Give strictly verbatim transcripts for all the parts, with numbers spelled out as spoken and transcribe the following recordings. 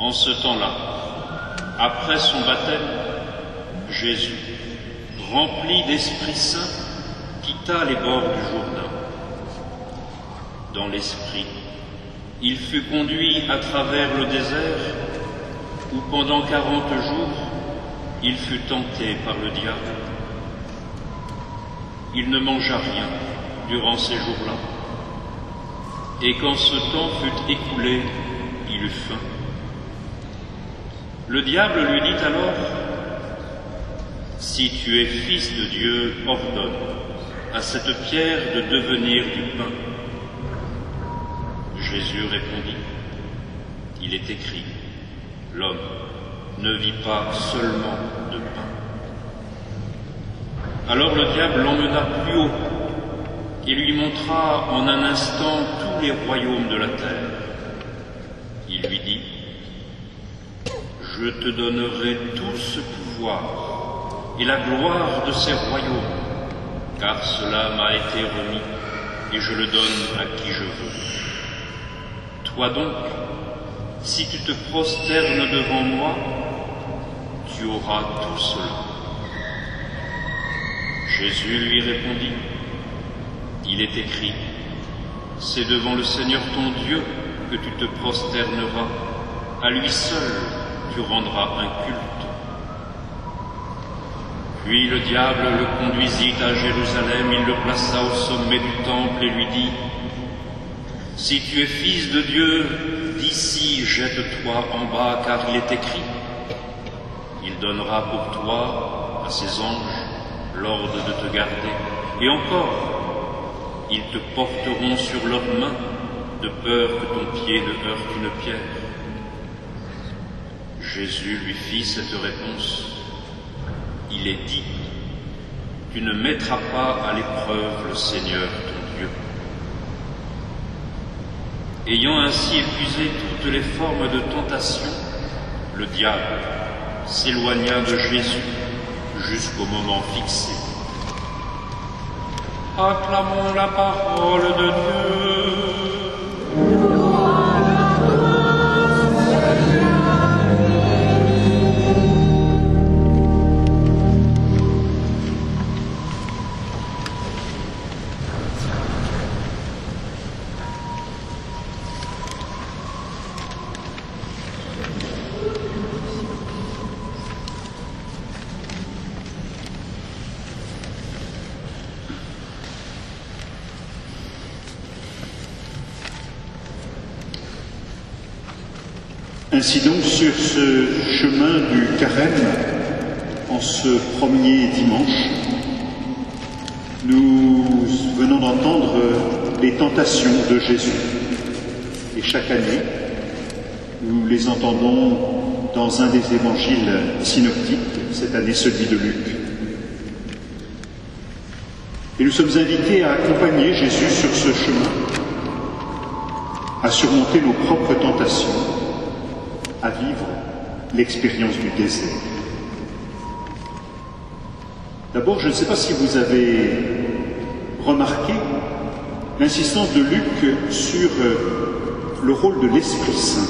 En ce temps-là, après son baptême, Jésus, rempli d'Esprit Saint, quitta les bords du Jourdain. Dans l'Esprit, il fut conduit à travers le désert, où pendant quarante jours, il fut tenté par le diable. Il ne mangea rien durant ces jours-là, et quand ce temps fut écoulé, il eut faim. Le diable lui dit alors, « Si tu es fils de Dieu, ordonne à cette pierre de devenir du pain. » Jésus répondit, « Il est écrit, l'homme ne vit pas seulement de pain. » Alors le diable l'emmena plus haut et lui montra en un instant tous les royaumes de la terre. Il lui dit, « Je te donnerai tout ce pouvoir et la gloire de ces royaumes, car cela m'a été remis et je le donne à qui je veux. Toi donc, si tu te prosternes devant moi, tu auras tout cela. » Jésus lui répondit, « Il est écrit, c'est devant le Seigneur ton Dieu que tu te prosterneras, à lui seul tu rendras un culte. » Puis le diable le conduisit à Jérusalem, il le plaça au sommet du temple et lui dit, « Si tu es fils de Dieu, d'ici jette-toi en bas, car il est écrit, il donnera pour toi à ses anges l'ordre de te garder, et encore, ils te porteront sur leurs mains, de peur que ton pied ne heurte une pierre. » Jésus lui fit cette réponse, « Il est dit, tu ne mettras pas à l'épreuve le Seigneur ton Dieu. » Ayant ainsi épuisé toutes les formes de tentation, le diable s'éloigna de Jésus jusqu'au moment fixé. Acclamons la parole de Dieu. Ainsi donc, sur ce chemin du Carême, en ce premier dimanche, nous venons d'entendre les tentations de Jésus. Et chaque année, nous les entendons dans un des évangiles synoptiques, cette année celui de Luc. Et nous sommes invités à accompagner Jésus sur ce chemin, à surmonter nos propres tentations, à vivre l'expérience du désert. D'abord, je ne sais pas si vous avez remarqué l'insistance de Luc sur le rôle de l'Esprit Saint.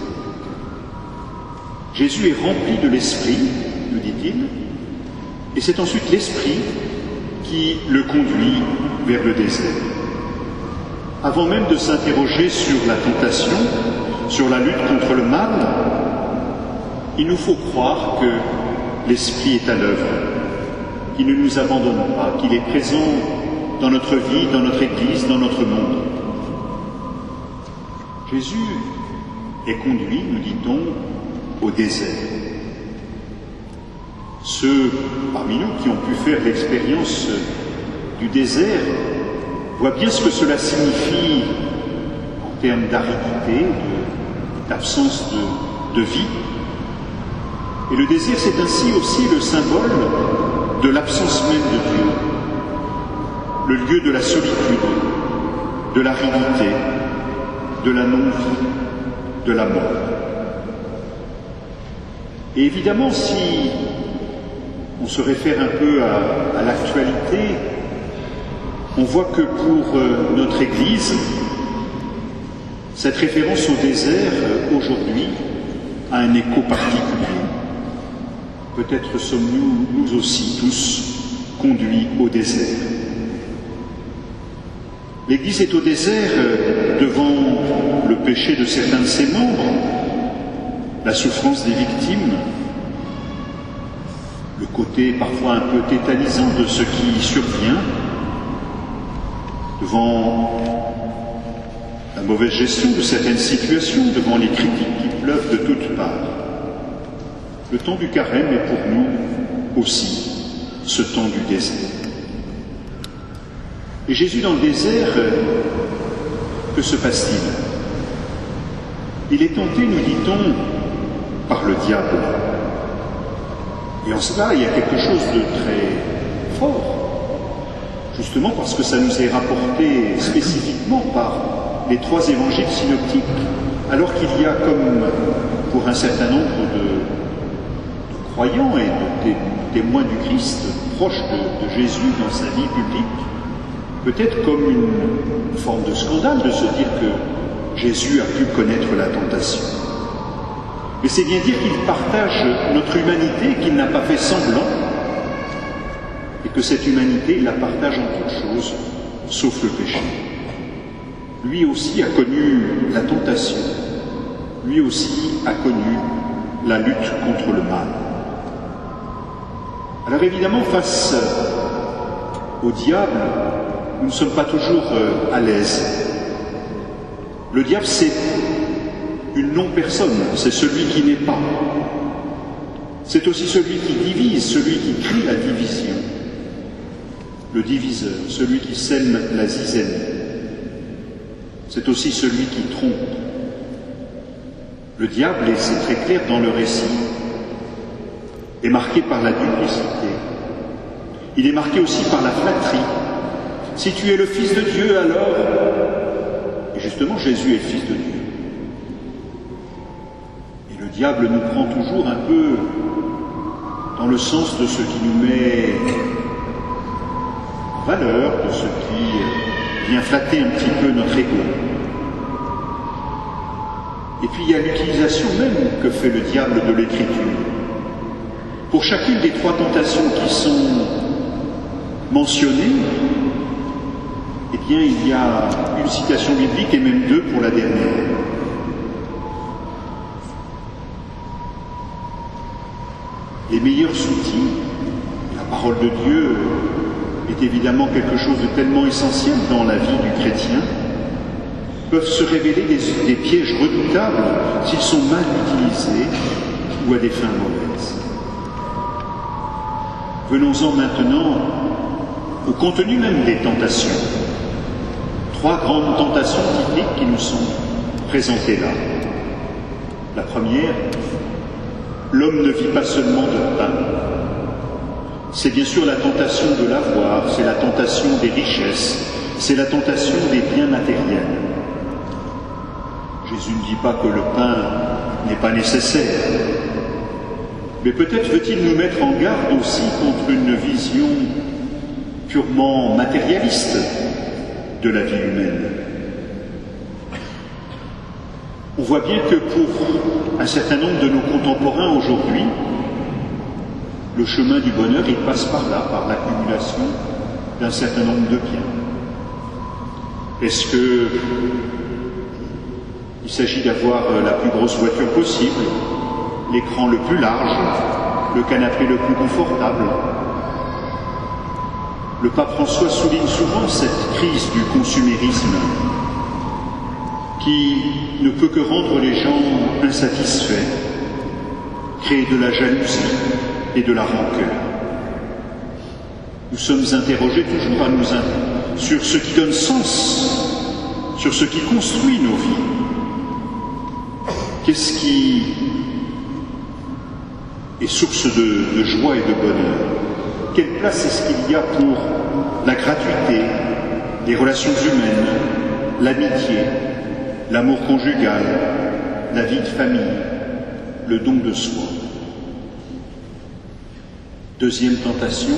Jésus est rempli de l'Esprit, nous dit-il, et c'est ensuite l'Esprit qui le conduit vers le désert. Avant même de s'interroger sur la tentation, sur la lutte contre le mal, il nous faut croire que l'Esprit est à l'œuvre, qu'il ne nous abandonne pas, qu'il est présent dans notre vie, dans notre Église, dans notre monde. Jésus est conduit, nous dit-on, au désert. Ceux parmi nous qui ont pu faire l'expérience du désert voient bien ce que cela signifie en termes d'aridité, d'absence de, de vie. Et le désert, c'est ainsi aussi le symbole de l'absence même de Dieu, le lieu de la solitude, de l'aridité, de la non-vie, de la mort. Et évidemment, si on se réfère un peu à, à l'actualité, on voit que pour euh, notre Église, cette référence au désert, euh, aujourd'hui, a un écho particulier. Peut-être sommes-nous, nous aussi, tous, conduits au désert. L'Église est au désert devant le péché de certains de ses membres, la souffrance des victimes, le côté parfois un peu tétanisant de ce qui survient, devant la mauvaise gestion de certaines situations, devant les critiques qui pleuvent de toutes parts. Le temps du carême est pour nous aussi ce temps du désert. Et Jésus dans le désert, que se passe-t-il? Il est tenté, nous dit-on, par le diable. Et en cela, il y a quelque chose de très fort, justement parce que ça nous est rapporté spécifiquement par les trois évangiles synoptiques, alors qu'il y a, comme pour un certain nombre de, de croyants et de té témoins du Christ, proches de, de Jésus dans sa vie publique, peut-être comme une forme de scandale de se dire que Jésus a pu connaître la tentation. Mais c'est bien dire qu'il partage notre humanité, qu'il n'a pas fait semblant, et que cette humanité, il la partage en toutes choses, sauf le péché. Lui aussi a connu la tentation, lui aussi a connu la lutte contre le mal. Alors évidemment, face au diable, nous ne sommes pas toujours à l'aise. Le diable, c'est une non-personne, c'est celui qui n'est pas. C'est aussi celui qui divise, celui qui crie la division. Le diviseur, celui qui sème la zizanie. C'est aussi celui qui trompe. Le diable, et c'est très clair dans le récit, est marqué par la duplicité. Il est marqué aussi par la flatterie. Si tu es le Fils de Dieu, alors... Et justement, Jésus est le Fils de Dieu. Et le diable nous prend toujours un peu dans le sens de ce qui nous met en valeur, de ce qui vient flatter un petit peu notre ego. Et puis il y a l'utilisation même que fait le diable de l'Écriture. Pour chacune des trois tentations qui sont mentionnées, eh bien il y a une citation biblique et même deux pour la dernière. Les meilleurs outils, la parole de Dieu est évidemment quelque chose de tellement essentiel dans la vie du chrétien, peuvent se révéler des, des pièges redoutables s'ils sont mal utilisés ou à des fins mauvaises. Venons-en maintenant au contenu même des tentations. Trois grandes tentations typiques qui nous sont présentées là. La première, l'homme ne vit pas seulement de pain. C'est bien sûr la tentation de l'avoir, c'est la tentation des richesses, c'est la tentation des biens matériels. Jésus ne dit pas que le pain n'est pas nécessaire, mais peut-être veut-il nous mettre en garde aussi contre une vision purement matérialiste de la vie humaine. On voit bien que pour un certain nombre de nos contemporains aujourd'hui, le chemin du bonheur, il passe par là, par l'accumulation d'un certain nombre de biens. Est-ce que il s'agit d'avoir la plus grosse voiture possible, l'écran le plus large, le canapé le plus confortable? Le pape François souligne souvent cette crise du consumérisme qui ne peut que rendre les gens insatisfaits, créer de la jalousie et de la rancœur. Nous sommes interrogés toujours à nous sur ce qui donne sens, sur ce qui construit nos vies. Qu'est-ce qui est source de, de joie et de bonheur? Quelle place est-ce qu'il y a pour la gratuité, les relations humaines, l'amitié, l'amour conjugal, la vie de famille, le don de soi? Deuxième tentation,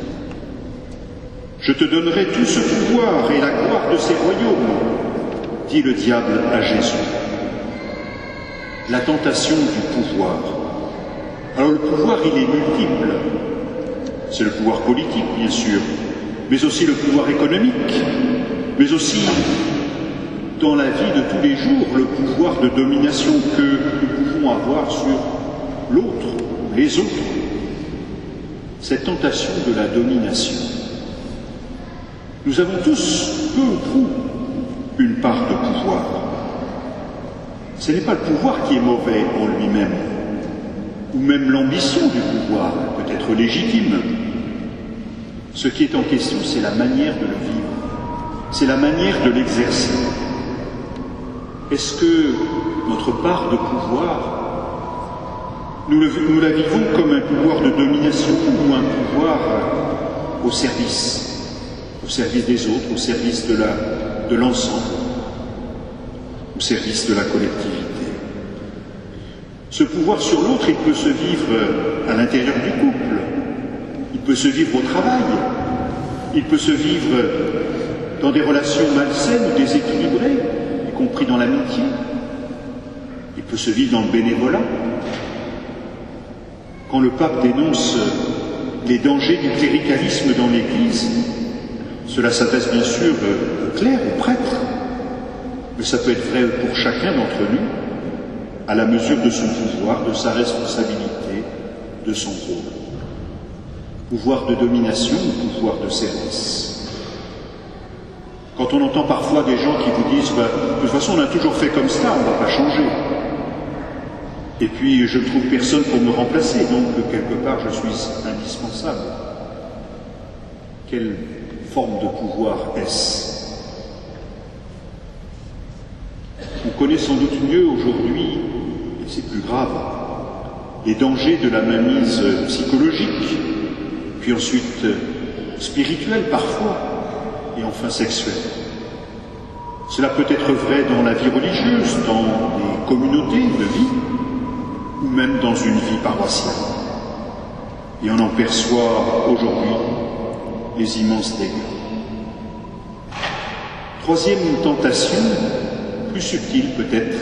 je te donnerai tout ce pouvoir et la gloire de ces royaumes, dit le diable à Jésus. la tentation du pouvoir. Alors le pouvoir, il est multiple. C'est le pouvoir politique, bien sûr, mais aussi le pouvoir économique, mais aussi, dans la vie de tous les jours, le pouvoir de domination que nous pouvons avoir sur l'autre, ou les autres. Cette tentation de la domination. Nous avons tous, peu ou prou, une part de pouvoir. Ce n'est pas le pouvoir qui est mauvais en lui-même, ou même l'ambition du pouvoir peut être légitime. Ce qui est en question, c'est la manière de le vivre, c'est la manière de l'exercer. Est-ce que notre part de pouvoir, nous, le, nous la vivons comme un pouvoir de domination ou un pouvoir au service, au service des autres, au service de la, de l'ensemble, au service de la collectivité? Ce pouvoir sur l'autre, il peut se vivre à l'intérieur du couple, il peut se vivre au travail, il peut se vivre dans des relations malsaines ou déséquilibrées, y compris dans l'amitié, il peut se vivre dans le bénévolat. Quand le pape dénonce les dangers du cléricalisme dans l'Église, cela s'adresse bien sûr aux clercs, aux prêtres, mais ça peut être vrai pour chacun d'entre nous, à la mesure de son pouvoir, de sa responsabilité, de son rôle. Pouvoir de domination ou pouvoir de service. Quand on entend parfois des gens qui vous disent bah, « de toute façon on a toujours fait comme ça, on ne va pas changer ». Et puis je ne trouve personne pour me remplacer, donc quelque part je suis indispensable. Quelle forme de pouvoir est-ce? On connaît sans doute mieux aujourd'hui, et c'est plus grave, les dangers de la mainmise psychologique, puis ensuite spirituelle parfois, et enfin sexuelle. Cela peut être vrai dans la vie religieuse, dans les communautés de vie, ou même dans une vie paroissiale. Et on en perçoit aujourd'hui les immenses dégâts. Troisième tentation, plus subtile peut-être.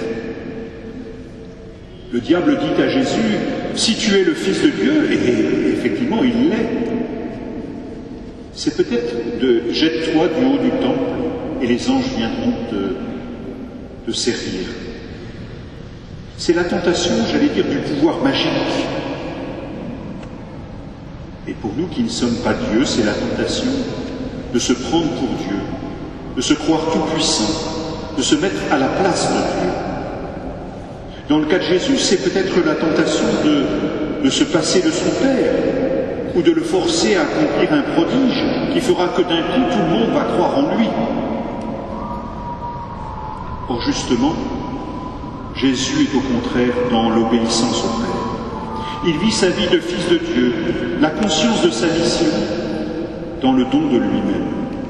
Le diable dit à Jésus, si tu es le Fils de Dieu, et effectivement il l'est, c'est peut-être de jette-toi du haut du temple et les anges viendront te, te servir. C'est la tentation, j'allais dire, du pouvoir magique. Et pour nous qui ne sommes pas Dieu, c'est la tentation de se prendre pour Dieu, de se croire tout-puissant, de se mettre à la place de Dieu. Dans le cas de Jésus, c'est peut-être la tentation de, de se passer de son Père, ou de le forcer à accomplir un prodige qui fera que d'un coup tout le monde va croire en lui. Or justement, Jésus est au contraire dans l'obéissance au Père. Il vit sa vie de Fils de Dieu, la conscience de sa mission, dans le don de lui-même.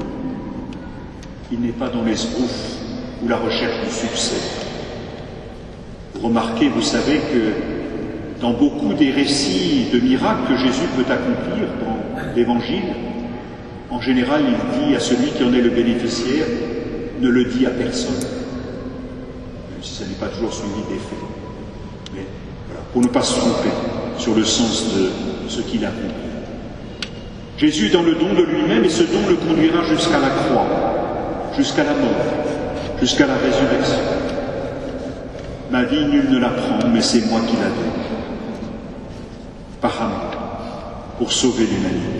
Il n'est pas dans l'esbrouf ou la recherche du succès. Vous remarquez, vous savez que dans beaucoup des récits de miracles que Jésus peut accomplir dans l'Évangile, en général, il dit à celui qui en est le bénéficiaire, ne le dit à personne. Même si ça n'est pas toujours suivi des faits. Mais voilà, pour ne pas se tromper sur le sens de ce qu'il accomplit. Jésus est dans le don de lui-même et ce don le conduira jusqu'à la croix, jusqu'à la mort, jusqu'à la résurrection. Ma vie, nul ne la prend, mais c'est moi qui la donne. Par amour, pour sauver l'humanité.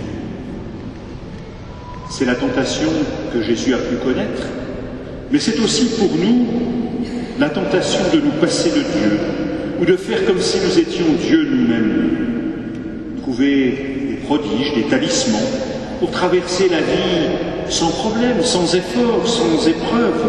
C'est la tentation que Jésus a pu connaître, mais c'est aussi pour nous la tentation de nous passer de Dieu, ou de faire comme si nous étions Dieu nous-mêmes. Trouver des prodiges, des talismans, pour traverser la vie sans problème, sans effort, sans épreuve.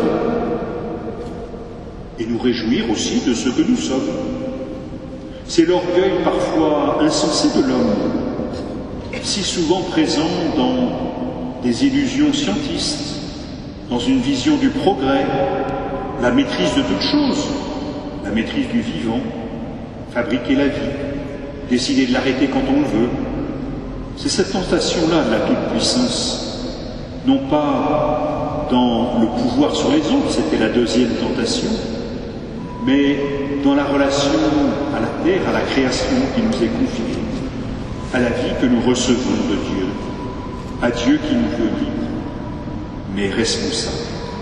Et nous réjouir aussi de ce que nous sommes. C'est l'orgueil parfois insensé de l'homme, si souvent présent dans des illusions scientistes, dans une vision du progrès, la maîtrise de toutes choses, la maîtrise du vivant, fabriquer la vie, décider de l'arrêter quand on le veut. C'est cette tentation-là de la toute-puissance, non pas dans le pouvoir sur les autres, c'était la deuxième tentation, mais dans la relation à la terre, à la création qui nous est confiée, à la vie que nous recevons de Dieu, à Dieu qui nous veut libres, mais responsables.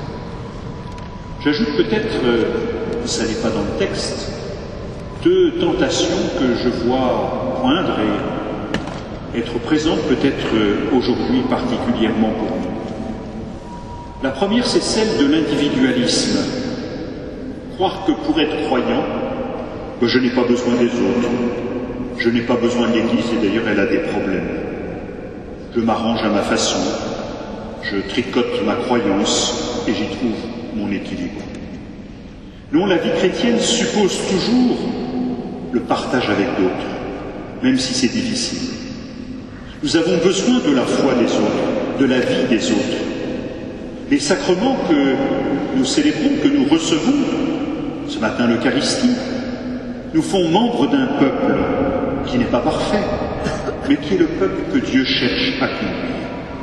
J'ajoute peut-être, euh, ça n'est pas dans le texte, deux tentations que je vois poindre et être présentes peut-être aujourd'hui particulièrement pour nous. La première, c'est celle de l'individualisme. Croire que pour être croyant, que je n'ai pas besoin des autres, je n'ai pas besoin de l'Église, et d'ailleurs elle a des problèmes. Je m'arrange à ma façon, je tricote ma croyance et j'y trouve mon équilibre. Non, la vie chrétienne suppose toujours le partage avec d'autres, même si c'est difficile. Nous avons besoin de la foi des autres, de la vie des autres. Les sacrements que nous célébrons, que nous recevons, ce matin l'Eucharistie, nous font membres d'un peuple qui n'est pas parfait, mais qui est le peuple que Dieu cherche à conduire.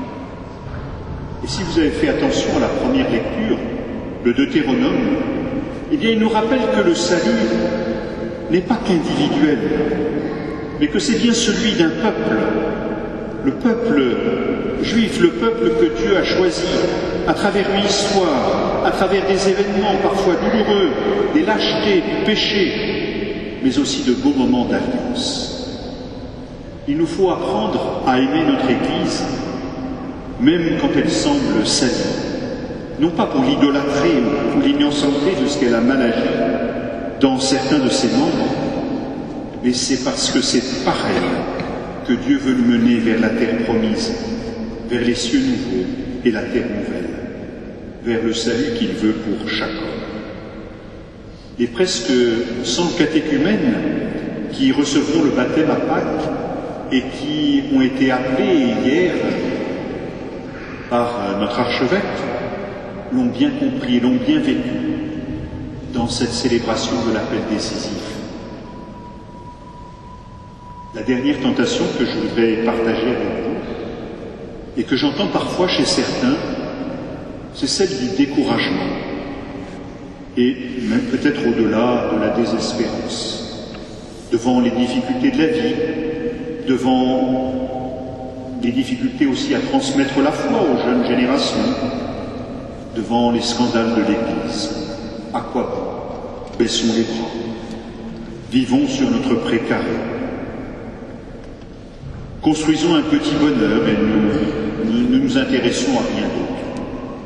Et si vous avez fait attention à la première lecture, le Deutéronome, eh bien il nous rappelle que le salut n'est pas qu'individuel, mais que c'est bien celui d'un peuple, le peuple juif, le peuple que Dieu a choisi à travers une histoire, à travers des événements parfois douloureux, des lâchetés, du péché, mais aussi de beaux moments d'alliance. Il nous faut apprendre à aimer notre Église, même quand elle semble salie, non pas pour l'idolâtrer ou pour l'innocenter de ce qu'elle a mal agi dans certains de ses membres, mais c'est parce que c'est par elle que Dieu veut nous mener vers la terre promise, vers les cieux nouveaux et la terre nouvelle, vers le salut qu'il veut pour chaque homme. Et presque cent catéchumènes qui recevront le baptême à Pâques et qui ont été appelés hier par notre archevêque l'ont bien compris, l'ont bien vécu dans cette célébration de l'appel décisif. La dernière tentation que je voudrais partager avec vous, et que j'entends parfois chez certains, c'est celle du découragement, et même peut-être au-delà de la désespérance, devant les difficultés de la vie, devant les difficultés aussi à transmettre la foi aux jeunes générations, devant les scandales de l'Église. À quoi bon? Baissons les bras, vivons sur notre précaré, construisons un petit bonheur et nous ne nous, nous intéressons à rien d'autre.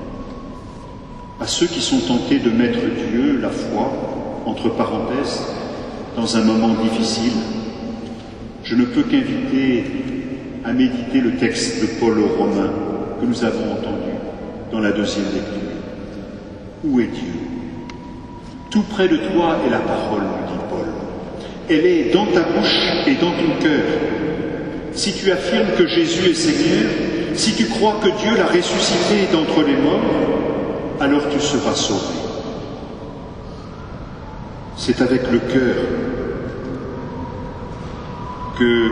À ceux qui sont tentés de mettre Dieu, la foi, entre parenthèses, dans un moment difficile, je ne peux qu'inviter à méditer le texte de Paul aux Romains que nous avons entendu dans la deuxième lecture. Où est Dieu? Tout près de toi est la parole, nous dit Paul. Elle est dans ta bouche et dans ton cœur. Si tu affirmes que Jésus est Seigneur, si tu crois que Dieu l'a ressuscité d'entre les morts, alors tu seras sauvé. C'est avec le cœur que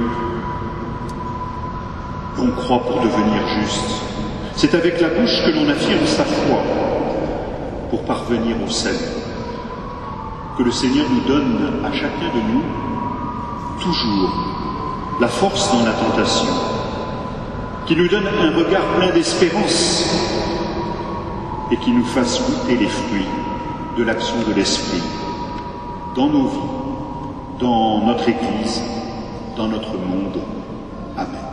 l'on croit pour devenir juste. C'est avec la bouche que l'on affirme sa foi pour parvenir au salut. Que le Seigneur nous donne à chacun de nous toujours la force dans la tentation, qui nous donne un regard plein d'espérance et qui nous fasse goûter les fruits de l'action de l'Esprit dans nos vies, dans notre Église, dans notre monde. Amen.